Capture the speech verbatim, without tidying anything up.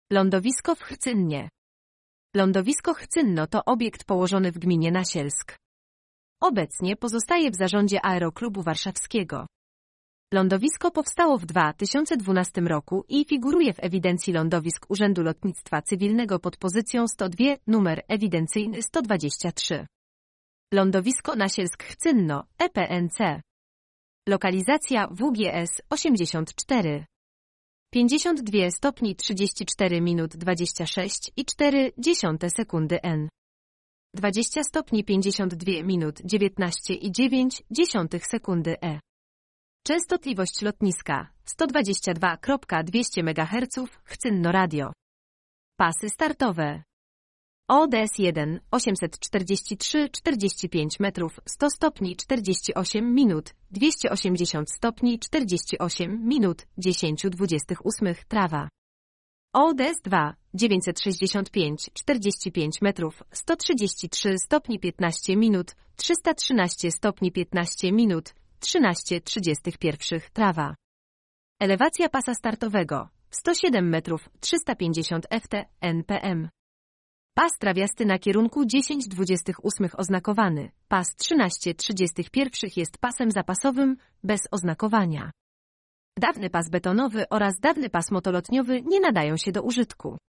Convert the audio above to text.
Lądowisko w Chrzynnie. Lądowisko Chrzynno to obiekt położony w gminie Nasielsk. Obecnie pozostaje w zarządzie Aeroklubu Warszawskiego. Lądowisko powstało w dwa tysiące dwunastym roku i figuruje w ewidencji lądowisk Urzędu Lotnictwa Cywilnego pod pozycją sto dwa, numer ewidencyjny sto dwadzieścia trzy. Lądowisko Nasielsk-Chrzynno, E P N C. Lokalizacja W G S osiemdziesiąt cztery. pięćdziesiąt dwa stopni trzydzieści cztery minut dwadzieścia sześć i cztery dziesiąte sekundy N. dwadzieścia stopni pięćdziesiąt dwa minut dziewiętnaście i dziewięć dziesiątych sekundy E. Częstotliwość lotniska sto dwadzieścia dwa przecinek dwieście megaherców, Chrzynno Radio. Pasy startowe. O D S jeden osiemset czterdzieści trzy czterdzieści pięć metrów sto stopni czterdzieści osiem minut dwieście osiemdziesiąt stopni czterdzieści osiem minut dziesięć dwadzieścia osiem trawa. O D S dwa dziewięćset sześćdziesiąt pięć czterdzieści pięć metrów sto trzydzieści trzy stopni piętnaście minut trzysta trzynaście stopni piętnaście minut trzynaście trzydzieści jeden trawa. Elewacja pasa startowego sto siedem metrów trzysta pięćdziesiąt F T N P M. Pas trawiasty na kierunku dziesięć dwadzieścia osiem oznakowany. Pas trzynaście trzydzieści jeden jest pasem zapasowym, bez oznakowania. Dawny pas betonowy oraz dawny pas motolotniowy nie nadają się do użytku.